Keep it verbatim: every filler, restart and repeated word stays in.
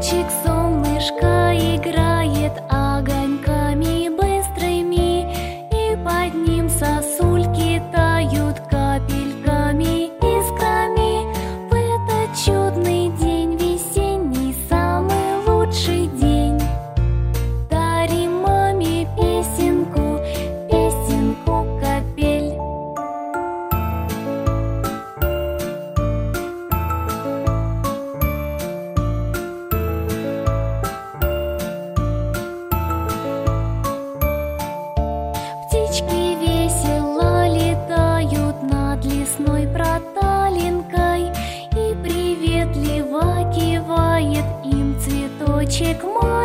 Цветочек, солнышко играет огоньками быстрыми, и под ним сосульки тают капельками, искрами. В этот чудный день, весенний, самый лучший день, дарим маме песенку, песенку капель. Птички весело летают над лесной проталинкой, и приветливо кивает им цветочек мой.